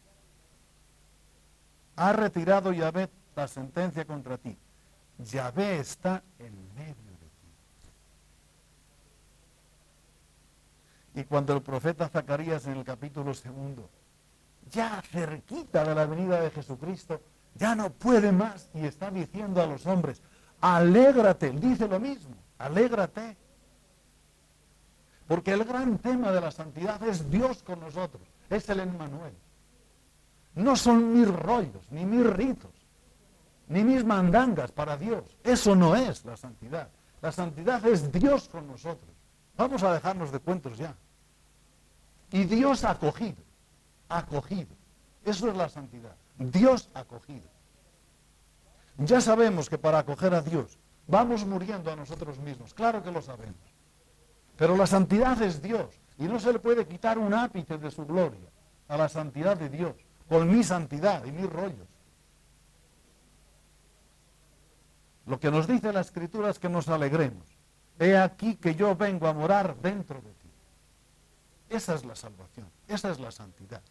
Ha retirado Yahvé la sentencia contra ti. Yahvé está en medio de ti. Y cuando el profeta Zacarías en el capítulo segundo, ya cerquita de la venida de Jesucristo, ya no puede más y está diciendo a los hombres, alégrate, él dice lo mismo, alégrate. Porque el gran tema de la santidad es Dios con nosotros, es el Emmanuel. No son mis rollos, ni mis ritos, ni mis mandangas para Dios. Eso no es la santidad. La santidad es Dios con nosotros. Vamos a dejarnos de cuentos ya. Y Dios acogido, acogido. Eso es la santidad. Dios acogido. Ya sabemos que para acoger a Dios vamos muriendo a nosotros mismos. Claro que lo sabemos. Pero la santidad es Dios. Y no se le puede quitar un ápice de su gloria a la santidad de Dios. Con mi santidad y mis rollos. Lo que nos dice la Escritura es que nos alegremos. He aquí que yo vengo a morar dentro de ti. Esa es la salvación, esa es la santidad.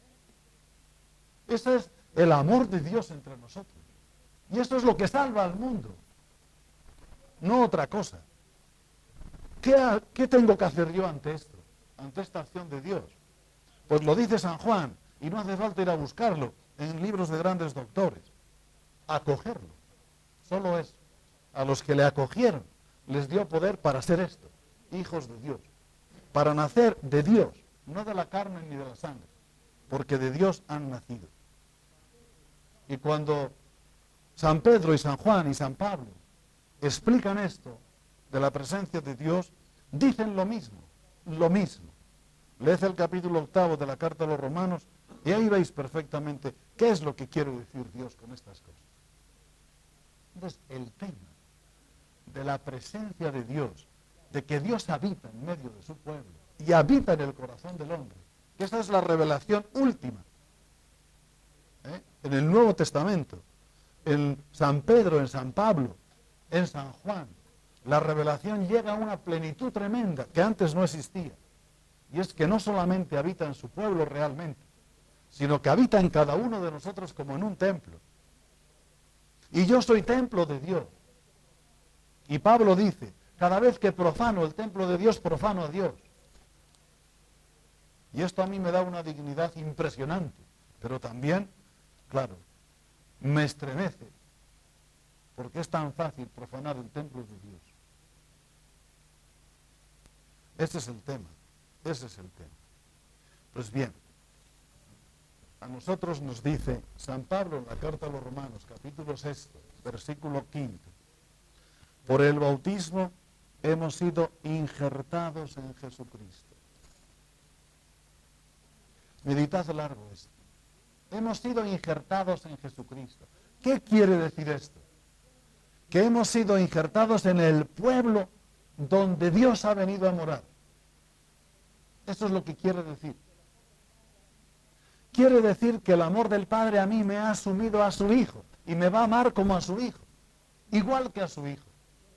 Ese es el amor de Dios entre nosotros. Y esto es lo que salva al mundo, no otra cosa. ¿Qué, qué tengo que hacer yo ante esto, ante esta acción de Dios? Pues lo dice San Juan, y no hace falta ir a buscarlo en libros de grandes doctores. Acogerlo. Solo eso. A los que le acogieron les dio poder para ser esto, hijos de Dios. Para nacer de Dios, no de la carne ni de la sangre, porque de Dios han nacido. Y cuando San Pedro y San Juan y San Pablo explican esto de la presencia de Dios, dicen lo mismo, lo mismo. Leed el capítulo octavo de la carta a los Romanos y ahí veis perfectamente qué es lo que quiere decir Dios con estas cosas. Entonces, el tema de la presencia de Dios, de que Dios habita en medio de su pueblo y habita en el corazón del hombre, que esta es la revelación última, ¿eh? En el Nuevo Testamento, en San Pedro, en San Pablo, en San Juan, la revelación llega a una plenitud tremenda que antes no existía, y es que no solamente habita en su pueblo realmente, sino que habita en cada uno de nosotros como en un templo. Y yo soy templo de Dios. Y Pablo dice, cada vez que profano el templo de Dios, profano a Dios. Y esto a mí me da una dignidad impresionante, pero también, claro, me estremece, porque es tan fácil profanar el templo de Dios. Ese es el tema, ese es el tema. Pues bien, a nosotros nos dice San Pablo en la carta a los Romanos, capítulo sexto, versículo quinto, por el bautismo hemos sido injertados en Jesucristo. Meditad largo esto. Hemos sido injertados en Jesucristo. ¿Qué quiere decir esto? Que hemos sido injertados en el pueblo donde Dios ha venido a morar. Eso es lo que quiere decir. Quiere decir que el amor del Padre a mí me ha asumido a su Hijo y me va a amar como a su Hijo, igual que a su Hijo.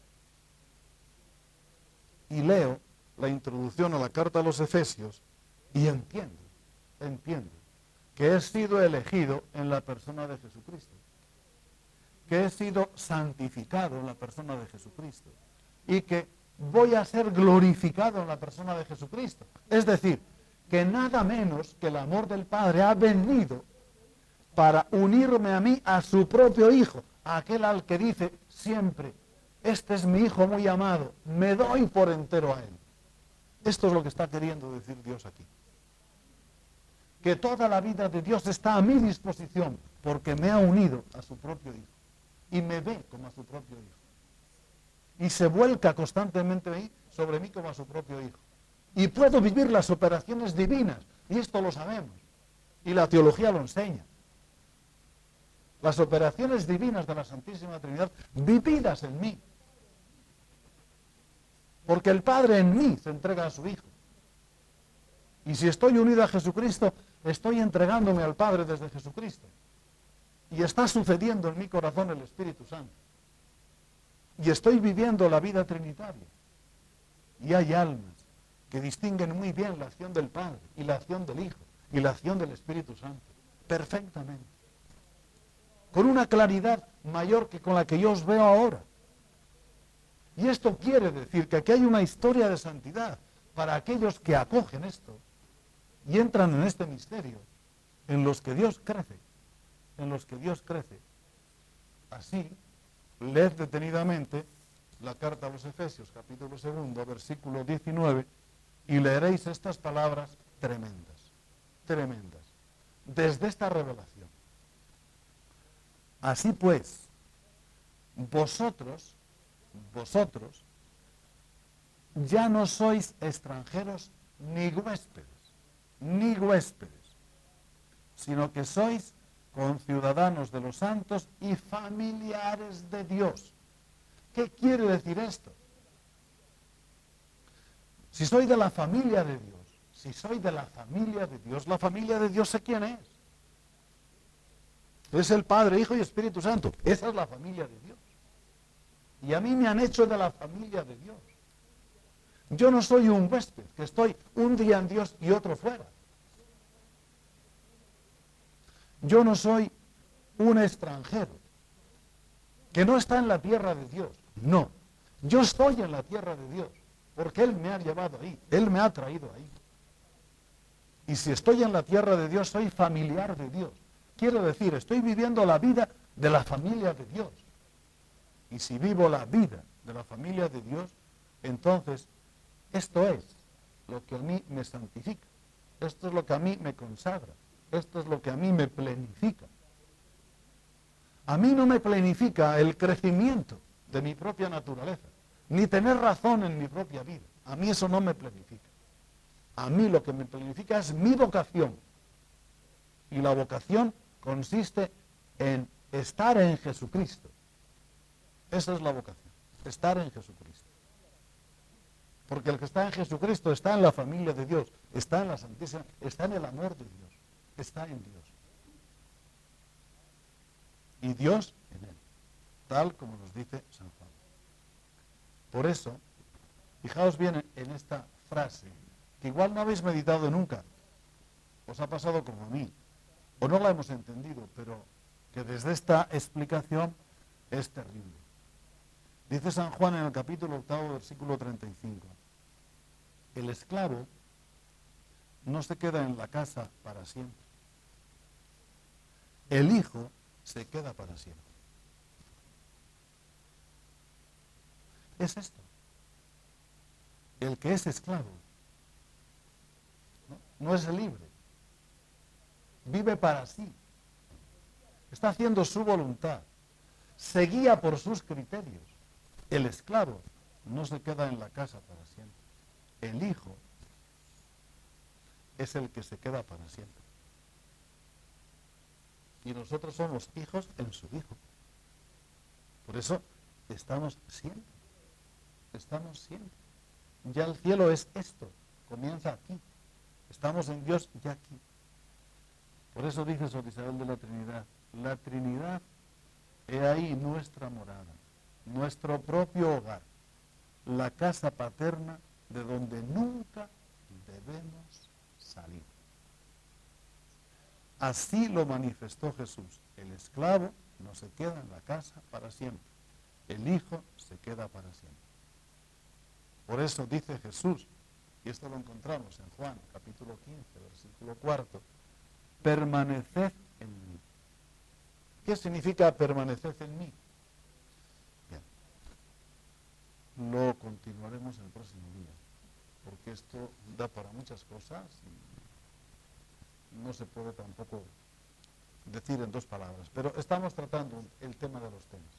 Y leo la introducción a la carta a los Efesios y entiendo, entiendo que he sido elegido en la persona de Jesucristo, que he sido santificado en la persona de Jesucristo y que voy a ser glorificado en la persona de Jesucristo. Es decir, que nada menos que el amor del Padre ha venido para unirme a mí a su propio Hijo, a aquel al que dice siempre, este es mi Hijo muy amado, me doy por entero a Él. Esto es lo que está queriendo decir Dios aquí. Que toda la vida de Dios está a mi disposición, porque me ha unido a su propio Hijo, y me ve como a su propio Hijo. Y se vuelca constantemente sobre mí como a su propio Hijo. Y puedo vivir las operaciones divinas, y esto lo sabemos, y la teología lo enseña. Las operaciones divinas de la Santísima Trinidad vividas en mí. Porque el Padre en mí se entrega a su Hijo. Y si estoy unido a Jesucristo, estoy entregándome al Padre desde Jesucristo. Y está sucediendo en mi corazón el Espíritu Santo. Y estoy viviendo la vida trinitaria. Y hay almas que distinguen muy bien la acción del Padre y la acción del Hijo y la acción del Espíritu Santo. Perfectamente. Con una claridad mayor que con la que yo os veo ahora. Y esto quiere decir que aquí hay una historia de santidad para aquellos que acogen esto y entran en este misterio, en los que Dios crece, en los que Dios crece. Así, leed detenidamente la carta a los Efesios, capítulo segundo, versículo diecinueve, y leeréis estas palabras tremendas, tremendas, desde esta revelación. Así pues, vosotros, vosotros, ya no sois extranjeros ni huéspedes, ni huéspedes, sino que sois conciudadanos de los santos y familiares de Dios. ¿Qué quiere decir esto? Si soy de la familia de Dios, si soy de la familia de Dios, la familia de Dios sé quién es. Es el Padre, Hijo y Espíritu Santo. Esa es la familia de Dios. Y a mí me han hecho de la familia de Dios. Yo no soy un huésped, que estoy un día en Dios y otro fuera. Yo no soy un extranjero, que no está en la tierra de Dios. No, yo estoy en la tierra de Dios, porque Él me ha llevado ahí, Él me ha traído ahí. Y si estoy en la tierra de Dios, soy familiar de Dios. Quiero decir, estoy viviendo la vida de la familia de Dios. Y si vivo la vida de la familia de Dios, entonces esto es lo que a mí me santifica. Esto es lo que a mí me consagra. Esto es lo que a mí me plenifica. A mí no me plenifica el crecimiento de mi propia naturaleza, ni tener razón en mi propia vida. A mí eso no me plenifica. A mí lo que me plenifica es mi vocación. Y la vocación consiste en estar en Jesucristo. Esa es la vocación, estar en Jesucristo. Porque el que está en Jesucristo está en la familia de Dios, está en la Santísima, está en el amor de Dios, está en Dios. Y Dios en él, tal como nos dice San Juan. Por eso, fijaos bien en esta frase, que igual no habéis meditado nunca, os ha pasado como a mí, o no la hemos entendido, pero que desde esta explicación es terrible. Dice San Juan en el capítulo octavo, versículo treinta y cinco, el esclavo no se queda en la casa para siempre. El hijo se queda para siempre. Es esto. El que es esclavo no, no es libre. Vive para sí. Está haciendo su voluntad. Se guía por sus criterios. El esclavo no se queda en la casa para siempre. El hijo es el que se queda para siempre. Y nosotros somos hijos en su Hijo. Por eso estamos siempre. Estamos siempre. Ya el cielo es esto. Comienza aquí. Estamos en Dios ya aquí. Por eso dice Sor Isabel de la Trinidad, la Trinidad, he ahí nuestra morada, nuestro propio hogar, la casa paterna de donde nunca debemos salir. Así lo manifestó Jesús. El esclavo no se queda en la casa para siempre. El hijo se queda para siempre. Por eso dice Jesús, y esto lo encontramos en Juan, capítulo quince, versículo cuarto, permaneced en mí. ¿Qué significa permaneced en mí? Bien, lo continuaremos el próximo día, porque esto da para muchas cosas y no se puede tampoco decir en dos palabras, pero estamos tratando el tema de los temas.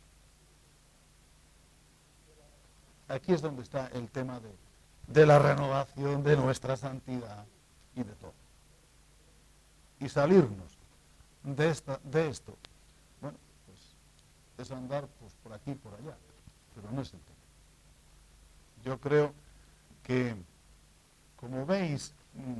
Aquí es donde está el tema de, de la renovación de nuestra santidad y de todo. Y salirnos de, esta, de esto, bueno, pues es andar pues, por aquí y por allá, pero no es el tema. Yo creo que, como veis,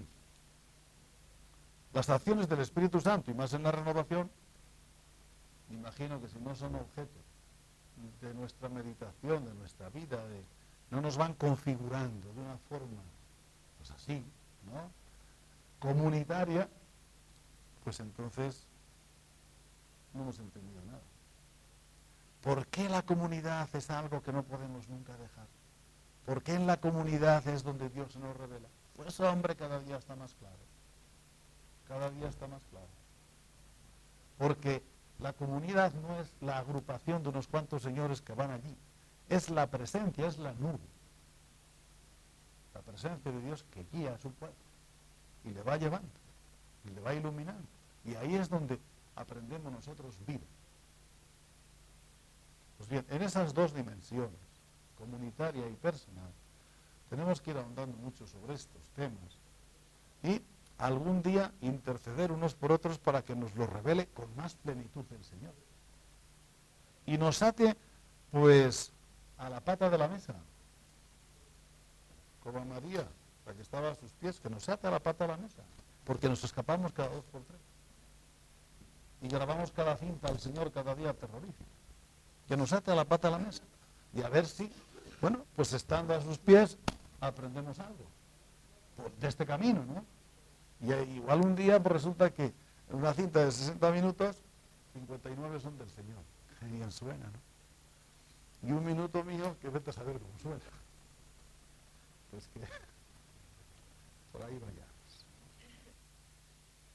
las acciones del Espíritu Santo, y más en la renovación, me imagino que si no son objeto de nuestra meditación, de nuestra vida, de, no nos van configurando de una forma, pues así, ¿no?, comunitaria, pues entonces no hemos entendido nada. ¿Por qué la comunidad es algo que no podemos nunca dejar? ¿Por qué en la comunidad es donde Dios se nos revela? Pues hombre, cada día está más claro. Cada día está más claro. Porque la comunidad no es la agrupación de unos cuantos señores que van allí. Es la presencia, es la nube. la presencia de Dios que guía a su pueblo y le va llevando, y le va iluminando. Y ahí es donde aprendemos nosotros vida. Pues bien, en esas dos dimensiones, comunitaria y personal, tenemos que ir ahondando mucho sobre estos temas y algún día interceder unos por otros para que nos lo revele con más plenitud el Señor. Y nos ate, pues, a la pata de la mesa, como a María, la que estaba a sus pies, que nos ate a la pata de la mesa, porque nos escapamos cada dos por tres. Y grabamos cada cinta al Señor cada día terrorífico. Que nos ate a la pata de la mesa. Y a ver si, bueno, pues estando a sus pies, aprendemos algo. Pues de este camino, ¿no? Y igual un día pues resulta que en una cinta de sesenta minutos, cincuenta y nueve son del Señor. Que bien suena, ¿no? Y un minuto mío, que vete a saber cómo suena. Pues que por ahí vaya.